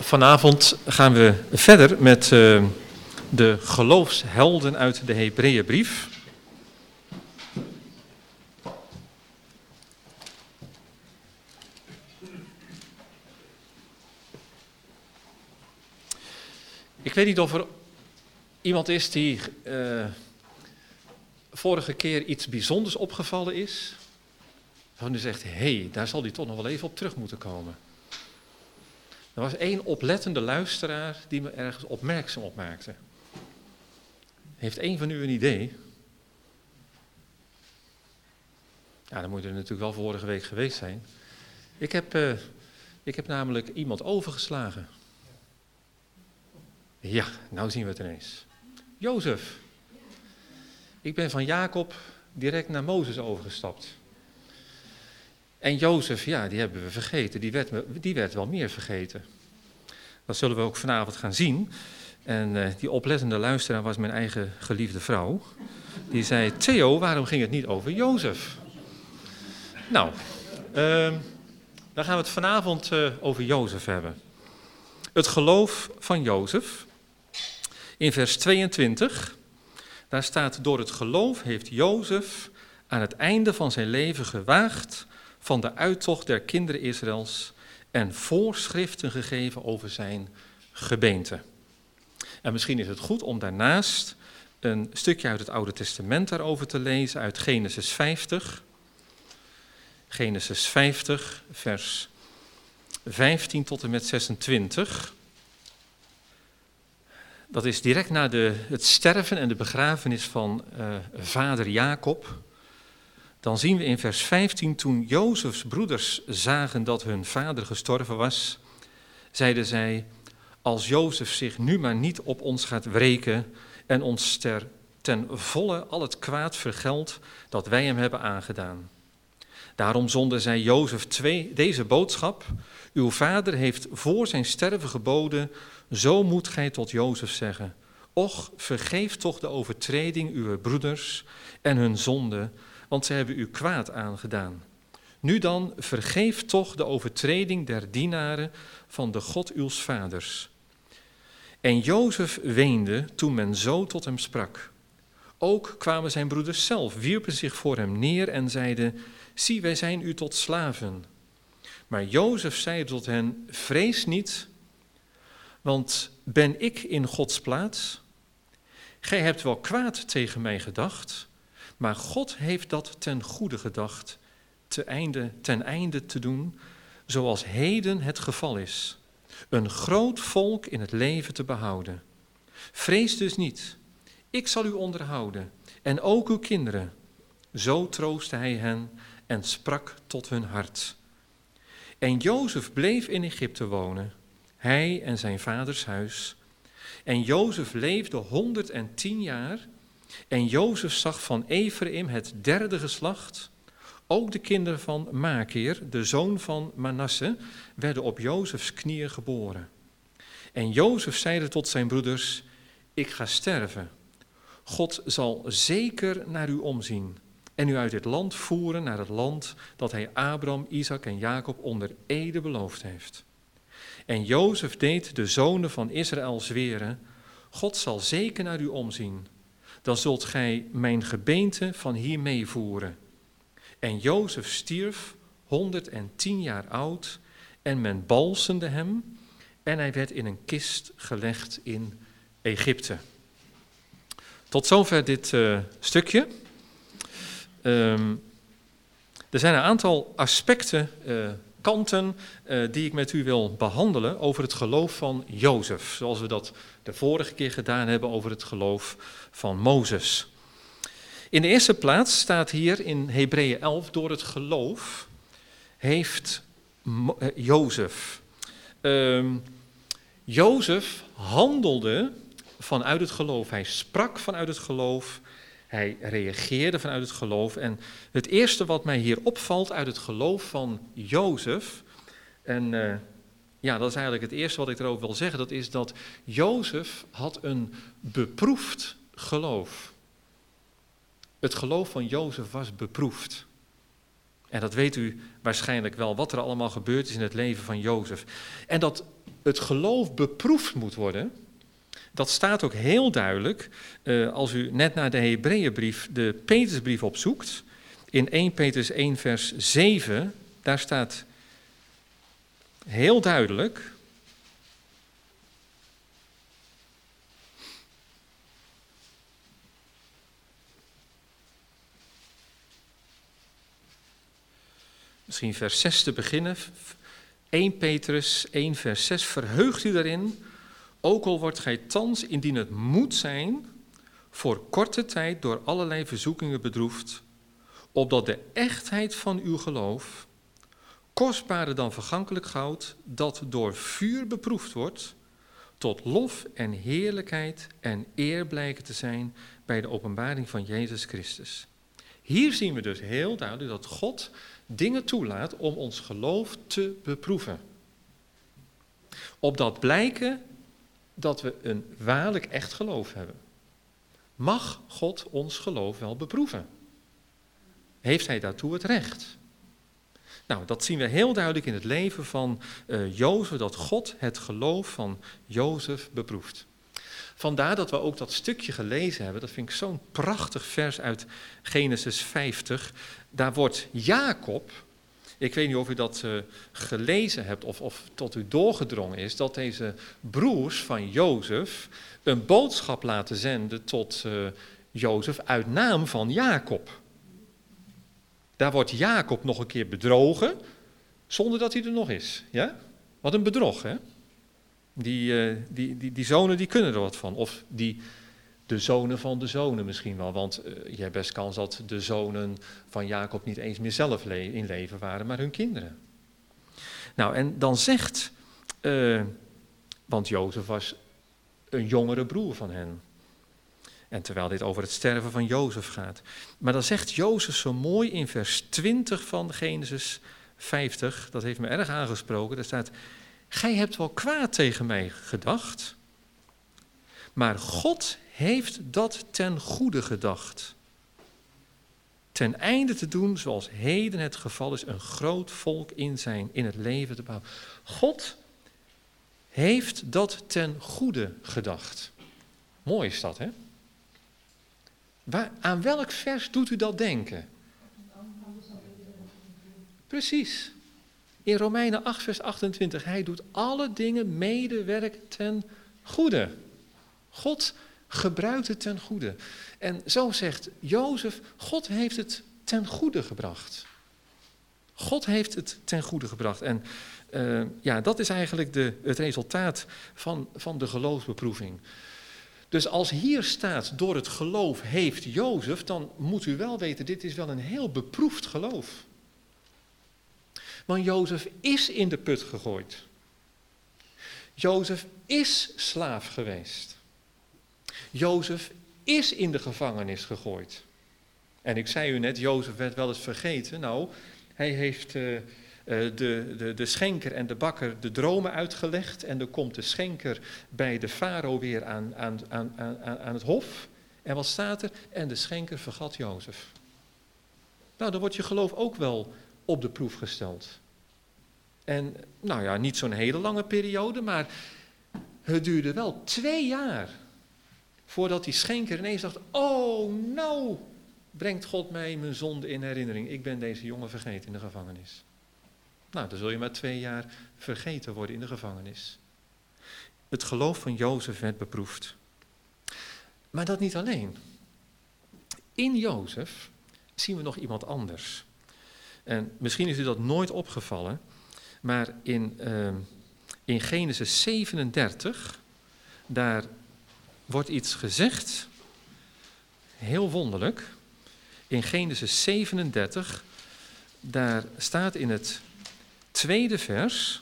Vanavond gaan we verder met de geloofshelden uit de Hebreeënbrief. Ik weet niet of er iemand is die vorige keer iets bijzonders opgevallen is. Van u zegt, daar zal hij toch nog wel even op terug moeten komen. Er was één oplettende luisteraar die me ergens opmerkzaam op maakte. Heeft één van u een idee? Ja, dan moet er natuurlijk wel vorige week geweest zijn. Ik heb namelijk iemand overgeslagen. Ja, nou zien we het ineens. Jozef. Ik ben van Jacob direct naar Mozes overgestapt. En Jozef, ja, die hebben we vergeten. Die werd wel meer vergeten. Dat zullen we ook vanavond gaan zien. En die oplettende luisteraar was mijn eigen geliefde vrouw. Die zei, Theo, waarom ging het niet over Jozef? Nou, dan gaan we het vanavond over Jozef hebben. Het geloof van Jozef. In vers 22, daar staat, door het geloof heeft Jozef aan het einde van zijn leven gewaagd van de uittocht der kinderen Israëls en voorschriften gegeven over zijn gebeente. En misschien is het goed om daarnaast een stukje uit het Oude Testament daarover te lezen, uit Genesis 50. Genesis 50, vers 15 tot en met 26. Dat is direct na het sterven en de begrafenis van vader Jacob. Dan zien we in vers 15, toen Jozefs broeders zagen dat hun vader gestorven was, zeiden zij, als Jozef zich nu maar niet op ons gaat wreken en ons ten volle al het kwaad vergeldt dat wij hem hebben aangedaan. Daarom zonden zij Jozef deze boodschap, uw vader heeft voor zijn sterven geboden, zo moet gij tot Jozef zeggen, och, vergeef toch de overtreding uw broeders en hun zonde, want ze hebben u kwaad aangedaan. Nu dan, vergeef toch de overtreding der dienaren van de God uws vaders. En Jozef weende toen men zo tot hem sprak. Ook kwamen zijn broeders zelf, wierpen zich voor hem neer en zeiden, zie, wij zijn u tot slaven. Maar Jozef zei tot hen, vrees niet, want ben ik in Gods plaats? Gij hebt wel kwaad tegen mij gedacht, maar God heeft dat ten goede gedacht, ten einde te doen, zoals heden het geval is, een groot volk in het leven te behouden. Vrees dus niet, ik zal u onderhouden, en ook uw kinderen. Zo troostte hij hen en sprak tot hun hart. En Jozef bleef in Egypte wonen, hij en zijn vaders huis. En Jozef leefde 110 jaar. En Jozef zag van Ephraim het derde geslacht. Ook de kinderen van Makir, de zoon van Manasse, werden op Jozefs knieën geboren. En Jozef zeide tot zijn broeders, ik ga sterven. God zal zeker naar u omzien en u uit dit land voeren naar het land dat hij Abraham, Isaac en Jacob onder ede beloofd heeft. En Jozef deed de zonen van Israël zweren, God zal zeker naar u omzien. Dan zult gij mijn gebeente van hier meevoeren. En Jozef stierf 110 jaar oud en men balsemde hem en hij werd in een kist gelegd in Egypte. Tot zover dit stukje. Er zijn een aantal aspecten, kanten die ik met u wil behandelen over het geloof van Jozef. Zoals we dat de vorige keer gedaan hebben over het geloof van Mozes. In de eerste plaats staat hier in Hebreeën 11, door het geloof heeft Jozef. Jozef handelde vanuit het geloof. Hij sprak vanuit het geloof. Hij reageerde vanuit het geloof. En het eerste wat mij hier opvalt uit het geloof van Jozef, en dat is eigenlijk het eerste wat ik erover wil zeggen, dat is dat Jozef had een beproefd geloof. Het geloof van Jozef was beproefd. En dat weet u waarschijnlijk wel, wat er allemaal gebeurd is in het leven van Jozef. En dat het geloof beproefd moet worden, dat staat ook heel duidelijk als u net naar de Hebreeënbrief, de Petrusbrief opzoekt. In 1 Petrus 1 vers 7, daar staat heel duidelijk: misschien vers 6 te beginnen. 1 Petrus 1 vers 6. Verheugt u daarin, ook al wordt gij thans, indien het moet zijn, voor korte tijd door allerlei verzoekingen bedroefd, opdat de echtheid van uw geloof, kostbaarder dan vergankelijk goud, dat door vuur beproefd wordt, tot lof en heerlijkheid en eer blijken te zijn bij de openbaring van Jezus Christus. Hier zien we dus heel duidelijk dat God dingen toelaat om ons geloof te beproeven. Opdat blijken dat we een waarlijk echt geloof hebben. Mag God ons geloof wel beproeven? Heeft hij daartoe het recht? Nou, dat zien we heel duidelijk in het leven van Jozef, dat God het geloof van Jozef beproeft. Vandaar dat we ook dat stukje gelezen hebben, dat vind ik zo'n prachtig vers uit Genesis 50. Daar wordt Jacob, ik weet niet of u dat gelezen hebt of tot u doorgedrongen is, dat deze broers van Jozef een boodschap laten zenden tot Jozef uit naam van Jacob. Daar wordt Jacob nog een keer bedrogen, zonder dat hij er nog is. Ja? Wat een bedrog, hè? Die zonen die kunnen er wat van. Of de zonen van de zonen misschien wel. Want je hebt best kans dat de zonen van Jacob niet eens meer zelf in leven waren, maar hun kinderen. Nou, en dan zegt, want Jozef was een jongere broer van hen. En terwijl dit over het sterven van Jozef gaat. Maar dan zegt Jozef zo mooi in vers 20 van Genesis 50, dat heeft me erg aangesproken, daar staat: gij hebt wel kwaad tegen mij gedacht, maar God heeft dat ten goede gedacht. Ten einde te doen zoals heden het geval is, een groot volk in het leven te bouwen. God heeft dat ten goede gedacht. Mooi is dat, hè? Aan welk vers doet u dat denken? Precies. In Romeinen 8 vers 28. Hij doet alle dingen medewerk ten goede. God gebruikt het ten goede. En zo zegt Jozef, God heeft het ten goede gebracht. God heeft het ten goede gebracht. En dat is eigenlijk het resultaat van de geloofsbeproeving. Dus als hier staat, door het geloof heeft Jozef, dan moet u wel weten, dit is wel een heel beproefd geloof. Want Jozef is in de put gegooid. Jozef is slaaf geweest. Jozef is in de gevangenis gegooid. En ik zei u net, Jozef werd wel eens vergeten. Nou, hij heeft de schenker en de bakker de dromen uitgelegd. En dan komt de schenker bij de farao weer aan het hof. En wat staat er? En de schenker vergat Jozef. Nou, dan wordt je geloof ook wel op de proef gesteld. En nou ja, niet zo'n hele lange periode, maar het duurde wel 2 jaar voordat die schenker ineens dacht: oh, nou brengt God mij mijn zonde in herinnering. Ik ben deze jongen vergeten in de gevangenis. Nou, dan zul je maar 2 jaar vergeten worden in de gevangenis. Het geloof van Jozef werd beproefd. Maar dat niet alleen. In Jozef zien we nog iemand anders. En misschien is u dat nooit opgevallen, maar in Genesis 37, daar wordt iets gezegd, heel wonderlijk. In Genesis 37, daar staat in het 2e vers: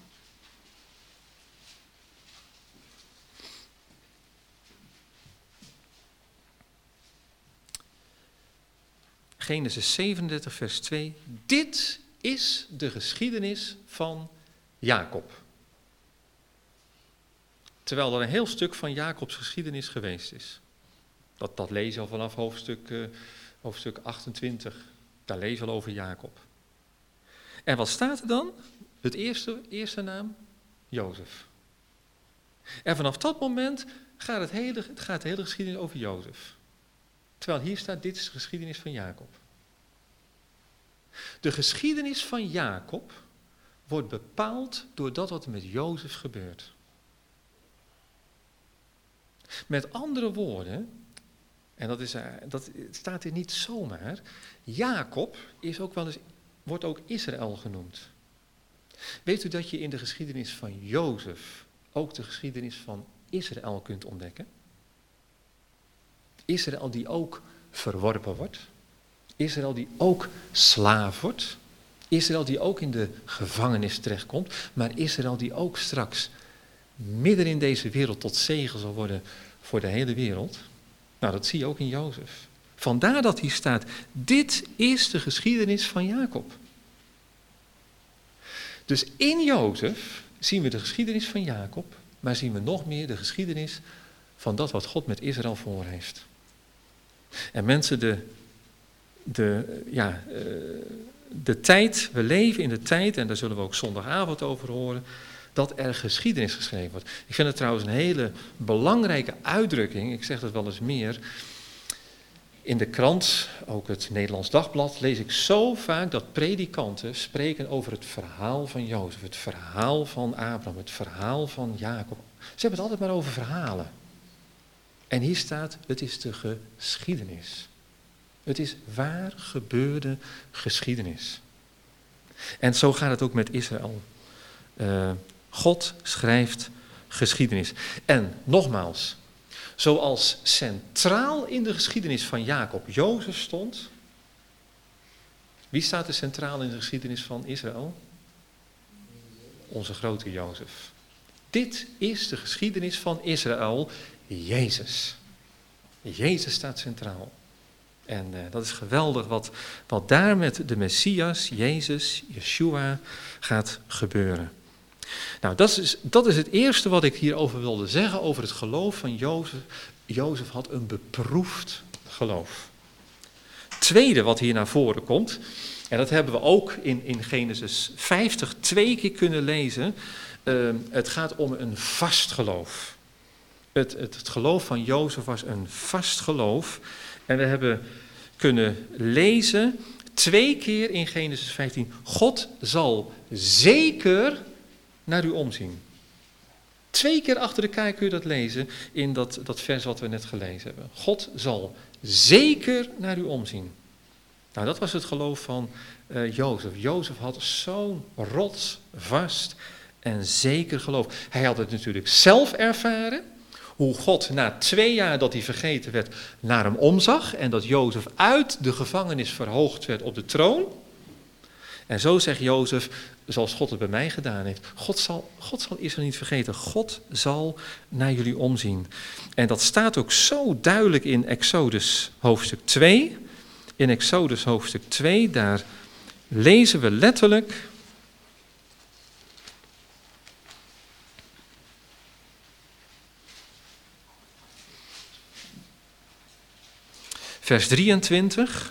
Genesis 37, vers 2. Dit is de geschiedenis van Jacob. Terwijl er een heel stuk van Jacobs geschiedenis geweest is. Dat lees je al vanaf hoofdstuk 28. Daar lees je al over Jacob. En wat staat er dan? Het eerste naam? Jozef. En vanaf dat moment gaat de hele geschiedenis over Jozef. Terwijl hier staat, dit is de geschiedenis van Jacob. De geschiedenis van Jacob wordt bepaald door dat wat er met Jozef gebeurt. Met andere woorden, en dat staat hier niet zomaar, Jacob wordt ook Israël genoemd. Weet u dat je in de geschiedenis van Jozef ook de geschiedenis van Israël kunt ontdekken? Israël die ook verworpen wordt. Israël die ook slaaf wordt. Israël die ook in de gevangenis terechtkomt. Maar Israël die ook straks midden in deze wereld tot zegen zal worden voor de hele wereld. Nou, dat zie je ook in Jozef. Vandaar dat hier staat, dit is de geschiedenis van Jacob. Dus in Jozef zien we de geschiedenis van Jacob, maar zien we nog meer de geschiedenis van dat wat God met Israël voor heeft. En mensen, de tijd, we leven in de tijd, en daar zullen we ook zondagavond over horen, dat er geschiedenis geschreven wordt. Ik vind het trouwens een hele belangrijke uitdrukking, ik zeg dat wel eens meer. In de krant, ook het Nederlands Dagblad, lees ik zo vaak dat predikanten spreken over het verhaal van Jozef, het verhaal van Abraham, het verhaal van Jacob. Ze hebben het altijd maar over verhalen. En hier staat, het is de geschiedenis. Het is waar gebeurde geschiedenis. En zo gaat het ook met Israël. God schrijft geschiedenis. En nogmaals, zoals centraal in de geschiedenis van Jacob Jozef stond. Wie staat er centraal in de geschiedenis van Israël? Onze grote Jozef. Dit is de geschiedenis van Israël, Jezus. Jezus staat centraal. En dat is geweldig wat daar met de Messias, Jezus, Yeshua, gaat gebeuren. Nou, dat is het eerste wat ik hierover wilde zeggen, over het geloof van Jozef. Jozef had een beproefd geloof. Tweede wat hier naar voren komt, en dat hebben we ook in Genesis 50 2 keer kunnen lezen. Het gaat om een vast geloof. Het geloof van Jozef was een vast geloof. En we hebben kunnen lezen 2 keer in Genesis 15. God zal zeker naar u omzien. 2 keer achter elkaar kun je dat lezen in dat vers wat we net gelezen hebben. God zal zeker naar u omzien. Nou, dat was het geloof van Jozef. Jozef had zo'n rotsvast en zeker geloof. Hij had het natuurlijk zelf ervaren. Hoe God na 2 jaar dat hij vergeten werd naar hem omzag. En dat Jozef uit de gevangenis verhoogd werd op de troon. En zo zegt Jozef, zoals God het bij mij gedaan heeft. God zal Israël niet vergeten. God zal naar jullie omzien. En dat staat ook zo duidelijk in Exodus hoofdstuk 2. In Exodus hoofdstuk 2, daar lezen we letterlijk. Vers 23.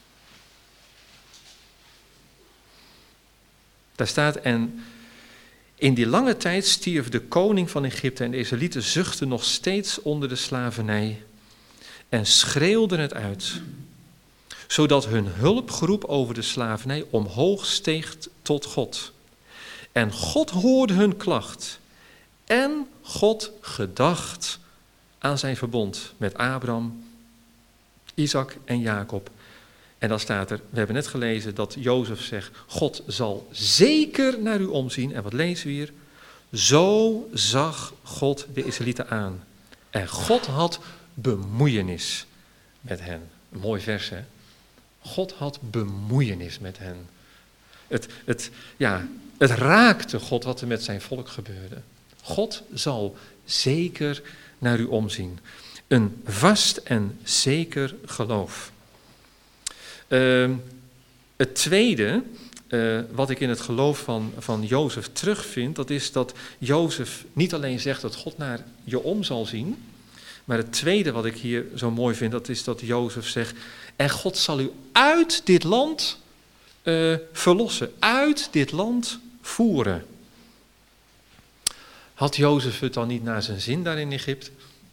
Daar staat, en in die lange tijd stierf de koning van Egypte en de Israëlieten zuchtten nog steeds onder de slavernij en schreeuwden het uit, zodat hun hulpgeroep over de slavernij omhoog steeg tot God. En God hoorde hun klacht en God gedacht aan zijn verbond met Abraham, Isaac en Jacob. En dan staat er, we hebben net gelezen dat Jozef zegt, God zal zeker naar u omzien. En wat lezen we hier? Zo zag God de Israëlieten aan. En God had bemoeienis met hen. Een mooi vers, hè? God had bemoeienis met hen. Het raakte God wat er met zijn volk gebeurde. God zal zeker naar u omzien. Een vast en zeker geloof. Het tweede, wat ik in het geloof van Jozef terugvind, dat is dat Jozef niet alleen zegt dat God naar je om zal zien, maar het tweede wat ik hier zo mooi vind, dat is dat Jozef zegt, en God zal u uit dit land verlossen, uit dit land voeren. Had Jozef het dan niet naar zijn zin daar in Egypte?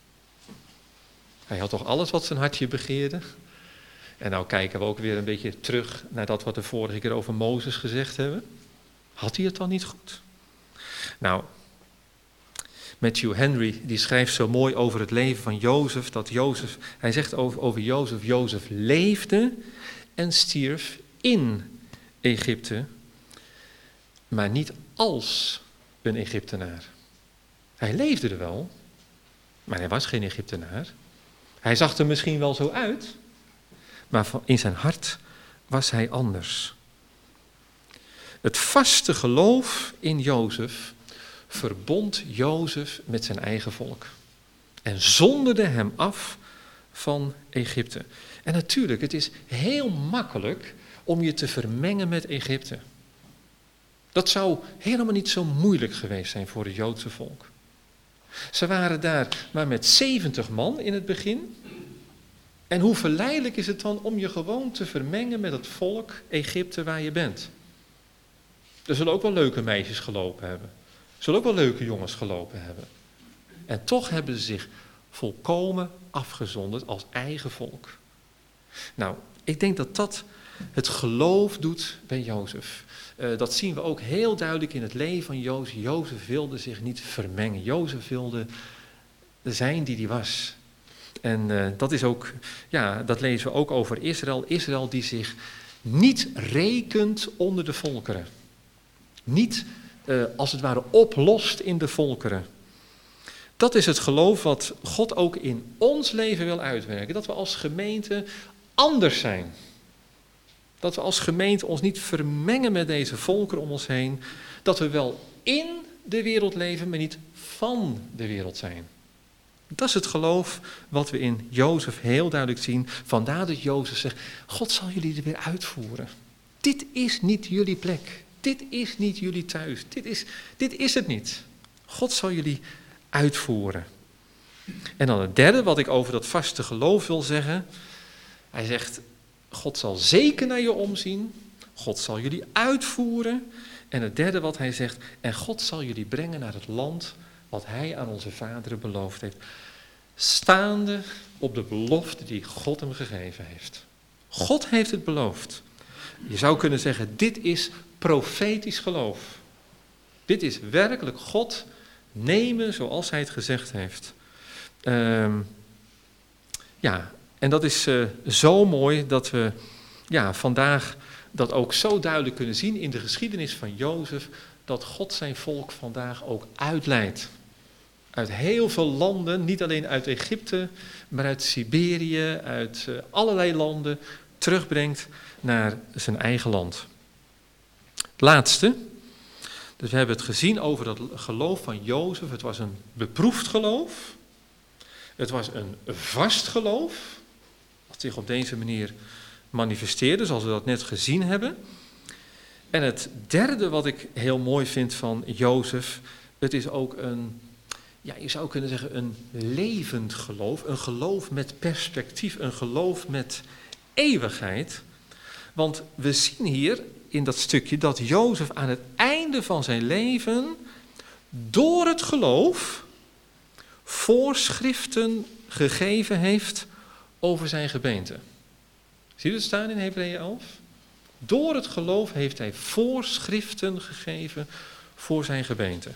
Hij had toch alles wat zijn hartje begeerde? En nou kijken we ook weer een beetje terug naar dat wat we vorige keer over Mozes gezegd hebben. Had hij het dan niet goed? Nou, Matthew Henry die schrijft zo mooi over het leven van Jozef, dat Jozef, hij zegt over Jozef, Jozef leefde en stierf in Egypte, maar niet als een Egyptenaar. Hij leefde er wel, maar hij was geen Egyptenaar. Hij zag er misschien wel zo uit, maar in zijn hart was hij anders. Het vaste geloof in Jozef verbond Jozef met zijn eigen volk en zonderde hem af van Egypte. En natuurlijk, het is heel makkelijk om je te vermengen met Egypte. Dat zou helemaal niet zo moeilijk geweest zijn voor het Joodse volk. Ze waren daar maar met 70 man in het begin. En hoe verleidelijk is het dan om je gewoon te vermengen met het volk Egypte waar je bent? Er zullen ook wel leuke meisjes gelopen hebben. Er zullen ook wel leuke jongens gelopen hebben. En toch hebben ze zich volkomen afgezonderd als eigen volk. Nou, ik denk dat dat het geloof doet bij Jozef. Dat zien we ook heel duidelijk in het leven van Jozef. Jozef wilde zich niet vermengen. Jozef wilde zijn die hij was. En dat is ook, ja, dat lezen we ook over Israël. Israël die zich niet rekent onder de volkeren. Niet als het ware oplost in de volkeren. Dat is het geloof wat God ook in ons leven wil uitwerken. Dat we als gemeente anders zijn. Dat we als gemeente ons niet vermengen met deze volkeren om ons heen. Dat we wel in de wereld leven, maar niet van de wereld zijn. Dat is het geloof wat we in Jozef heel duidelijk zien. Vandaar dat Jozef zegt, God zal jullie er weer uitvoeren. Dit is niet jullie plek. Dit is niet jullie thuis. Dit is het niet. God zal jullie uitvoeren. En dan het derde wat ik over dat vaste geloof wil zeggen. Hij zegt, God zal zeker naar je omzien. God zal jullie uitvoeren. En het derde wat hij zegt, en God zal jullie brengen naar het land wat hij aan onze vaderen beloofd heeft. Staande op de belofte die God hem gegeven heeft. God heeft het beloofd. Je zou kunnen zeggen, dit is profetisch geloof. Dit is werkelijk God nemen zoals hij het gezegd heeft. En dat is zo mooi dat we vandaag dat ook zo duidelijk kunnen zien in de geschiedenis van Jozef, dat God zijn volk vandaag ook uitleidt. Uit heel veel landen, niet alleen uit Egypte, maar uit Siberië, uit allerlei landen, terugbrengt naar zijn eigen land. Het laatste, dus we hebben het gezien over dat geloof van Jozef. Het was een beproefd geloof. Het was een vast geloof, dat zich op deze manier manifesteerde, zoals we dat net gezien hebben. En het derde wat ik heel mooi vind van Jozef, het is ook je zou kunnen zeggen een levend geloof, een geloof met perspectief, een geloof met eeuwigheid. Want we zien hier in dat stukje dat Jozef aan het einde van zijn leven door het geloof voorschriften gegeven heeft over zijn gebeente. Zie je het staan in Hebreeën 11? Door het geloof heeft hij voorschriften gegeven voor zijn gebeente.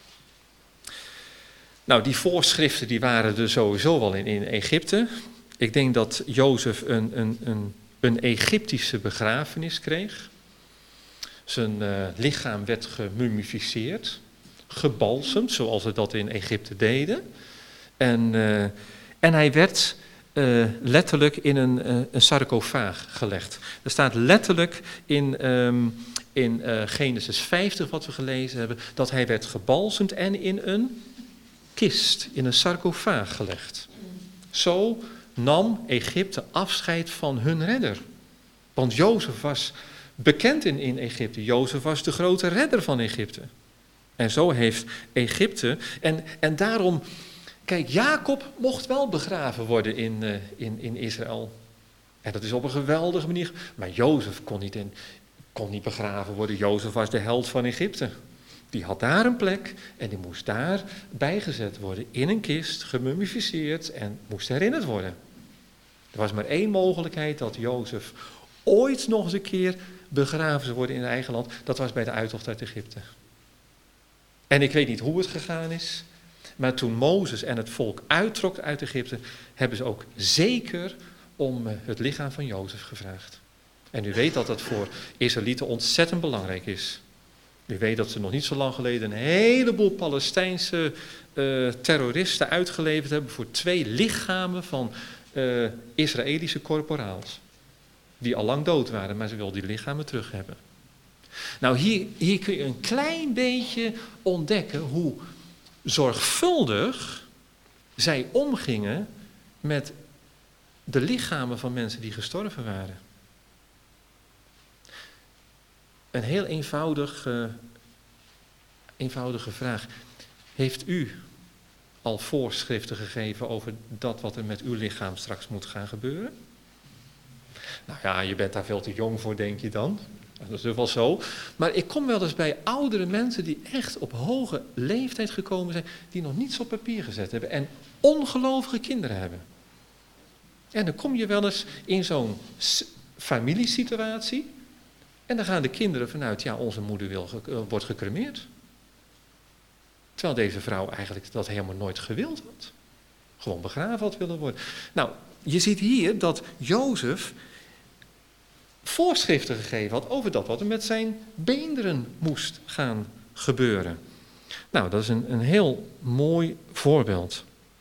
Nou, die voorschriften die waren er sowieso wel in Egypte. Ik denk dat Jozef een Egyptische begrafenis kreeg. Zijn lichaam werd gemummificeerd, gebalsemd, zoals ze dat in Egypte deden. En hij werd letterlijk in een sarcofaag gelegd. Er staat letterlijk in Genesis 50, wat we gelezen hebben, dat hij werd gebalsemd en in een kist, in een sarcofaag gelegd. Zo nam Egypte afscheid van hun redder. Want Jozef was bekend in Egypte. Jozef was de grote redder van Egypte. En zo heeft Egypte, en daarom, kijk, Jacob mocht wel begraven worden in Israël. En dat is op een geweldige manier. Maar Jozef kon niet. En kon niet begraven worden. Jozef was de held van Egypte. Die had daar een plek en die moest daar bijgezet worden. In een kist, gemummificeerd en moest herinnerd worden. Er was maar één mogelijkheid dat Jozef ooit nog eens een keer begraven zou worden in zijn eigen land. Dat was bij de uittocht uit Egypte. En ik weet niet hoe het gegaan is. Maar toen Mozes en het volk uittrok uit Egypte, hebben ze ook zeker om het lichaam van Jozef gevraagd. En u weet dat dat voor Israëlieten ontzettend belangrijk is. U weet dat ze nog niet zo lang geleden een heleboel Palestijnse terroristen uitgeleverd hebben voor 2 lichamen van Israëlische korporaals. Die al lang dood waren, maar ze wilden die lichamen terug hebben. Nou, hier kun je een klein beetje ontdekken hoe zorgvuldig zij omgingen met de lichamen van mensen die gestorven waren. Een heel eenvoudige vraag. Heeft u al voorschriften gegeven over dat wat er met uw lichaam straks moet gaan gebeuren? Nou ja, je bent daar veel te jong voor, denk je dan. Dat is wel zo. Maar ik kom wel eens bij oudere mensen die echt op hoge leeftijd gekomen zijn, die nog niets op papier gezet hebben en ongelovige kinderen hebben. En dan kom je wel eens in zo'n familiesituatie en dan gaan de kinderen vanuit, ja, onze moeder wordt gecremeerd. Terwijl deze vrouw eigenlijk dat helemaal nooit gewild had. Gewoon begraven had willen worden. Nou, je ziet hier dat Jozef voorschriften gegeven had over dat wat er met zijn beenderen moest gaan gebeuren. Nou, dat is een heel mooi voorbeeld.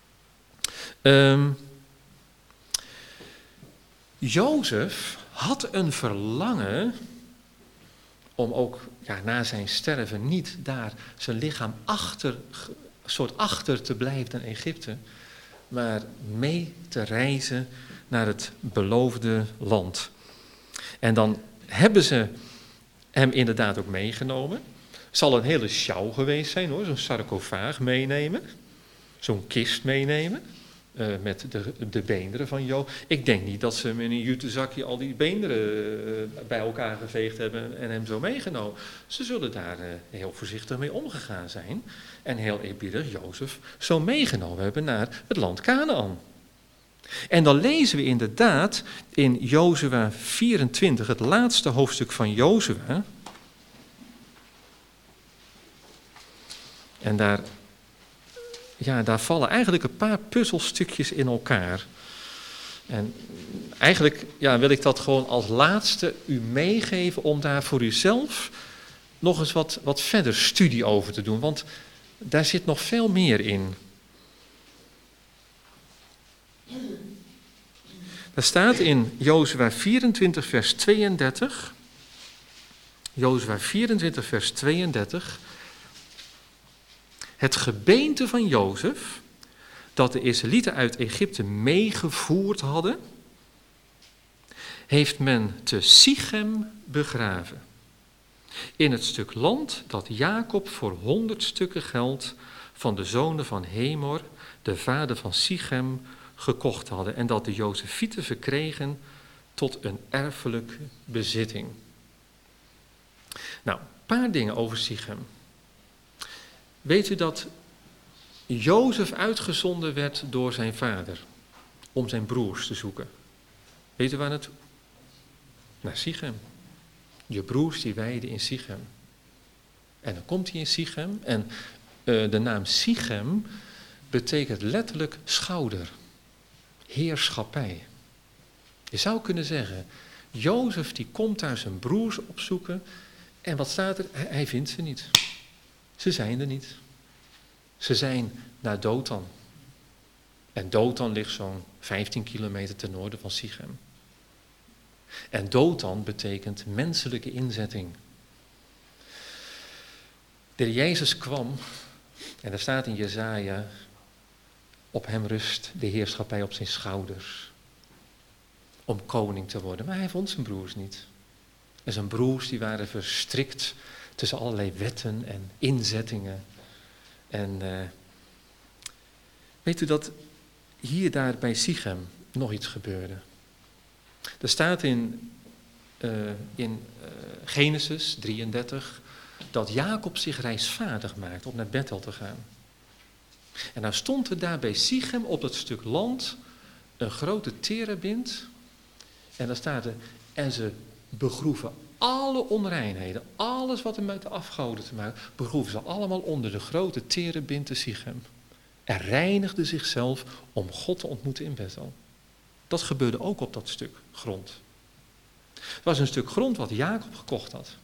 Jozef had een verlangen om ook na zijn sterven niet daar zijn lichaam achter te blijven in Egypte, maar mee te reizen naar het beloofde land. En dan hebben ze hem inderdaad ook meegenomen. Zal een hele sjouw geweest zijn hoor, zo'n sarcofaag meenemen, zo'n kist meenemen. Met de beenderen van Jozef. Ik denk niet dat ze hem in een jute zakje al die beenderen bij elkaar geveegd hebben en hem zo meegenomen. Ze zullen daar heel voorzichtig mee omgegaan zijn. En heel eerbiedig Jozef zo meegenomen hebben naar het land Kanaän. En dan lezen we inderdaad in Jozua 24, het laatste hoofdstuk van Jozua. En daar vallen eigenlijk een paar puzzelstukjes in elkaar. En eigenlijk wil ik dat gewoon als laatste u meegeven om daar voor uzelf nog eens wat verder studie over te doen. Want daar zit nog veel meer in. Daar staat in Jozua 24 vers 32. Jozua 24 vers 32. Het gebeente van Jozef, dat de Israëlieten uit Egypte meegevoerd hadden, heeft men te Sichem begraven. In het stuk land dat Jacob voor 100 stukken geld van de zonen van Hemor, de vader van Sichem, gekocht hadden. En dat de Jozefieten verkregen tot een erfelijke bezitting. Nou, een paar dingen over Sichem. Weet u dat Jozef uitgezonden werd door zijn vader om zijn broers te zoeken? Weet u waar naartoe? Naar Sichem. Je broers die weiden in Sichem. En dan komt hij in Sichem en de naam Sichem betekent letterlijk schouder, heerschappij. Je zou kunnen zeggen, Jozef die komt daar zijn broers opzoeken en wat staat er? Hij vindt ze niet. Ze zijn er niet. Ze zijn naar Dothan. En Dothan ligt zo'n 15 kilometer ten noorden van Sichem. En Dothan betekent menselijke inzetting. De Jezus kwam, en er staat in Jesaja, op hem rust de heerschappij op zijn schouders. Om koning te worden. Maar hij vond zijn broers niet. En zijn broers die waren verstrikt tussen allerlei wetten en inzettingen. En weet u dat hier daar bij Sichem nog iets gebeurde? Er staat in in Genesis 33 dat Jacob zich reisvaardig maakt om naar Bethel te gaan. En nou stond er daar bij Sichem op dat stuk land een grote terebint. En daar staat er, en ze begroeven alle onreinheden, alles wat er met de afgoden te maken, begroeven ze allemaal onder de grote terebint te Sichem. En reinigden zichzelf om God te ontmoeten in Bethel. Dat gebeurde ook op dat stuk grond. Het was een stuk grond wat Jacob gekocht had.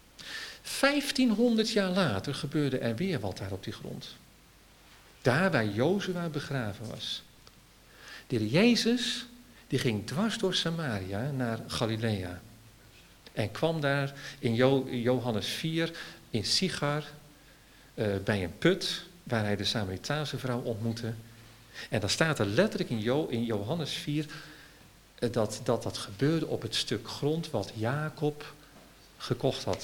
1500 jaar later gebeurde er weer wat daar op die grond. Daar waar Jozua begraven was. De Heer Jezus, die ging dwars door Samaria naar Galilea. En kwam daar in Johannes 4 in Sichar bij een put waar hij de Samaritaanse vrouw ontmoette. En dan staat er letterlijk in Johannes 4 dat gebeurde op het stuk grond wat Jacob gekocht had.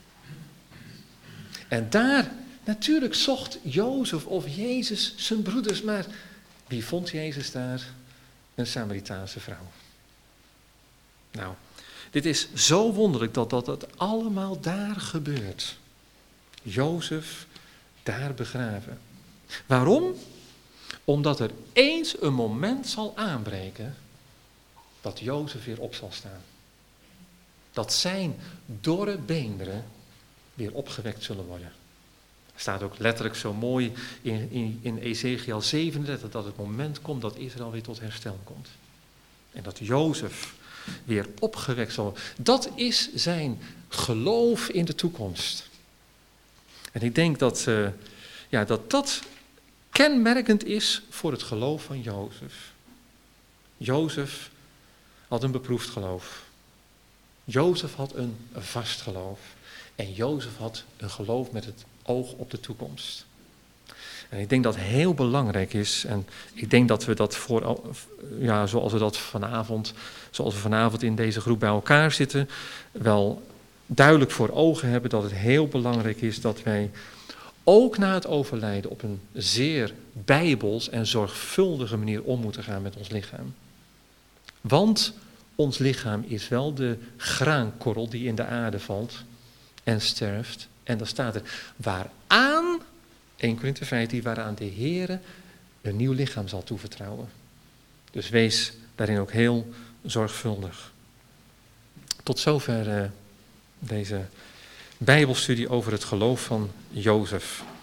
En daar natuurlijk zocht Jozef of Jezus zijn broeders, maar wie vond Jezus daar? Een Samaritaanse vrouw. Nou, dit is zo wonderlijk dat het allemaal daar gebeurt. Jozef daar begraven. Waarom? Omdat er eens een moment zal aanbreken dat Jozef weer op zal staan. Dat zijn dorre beenderen weer opgewekt zullen worden. Er staat ook letterlijk zo mooi in Ezekiel 37 dat het moment komt dat Israël weer tot herstel komt. En dat Jozef weer opgewekt zal worden. Dat is zijn geloof in de toekomst. En ik denk dat kenmerkend is voor het geloof van Jozef. Jozef had een beproefd geloof. Jozef had een vast geloof. En Jozef had een geloof met het oog op de toekomst. En ik denk dat het heel belangrijk is. En ik denk dat we dat zoals we vanavond in deze groep bij elkaar zitten, wel duidelijk voor ogen hebben dat het heel belangrijk is dat wij ook na het overlijden op een zeer bijbels en zorgvuldige manier om moeten gaan met ons lichaam. Want ons lichaam is wel de graankorrel die in de aarde valt en sterft. En dan staat er, waaraan, 1 Korinthe 15, waaraan de Heere een nieuw lichaam zal toevertrouwen. Dus wees daarin ook heel zorgvuldig. Tot zover deze Bijbelstudie over het geloof van Jozef.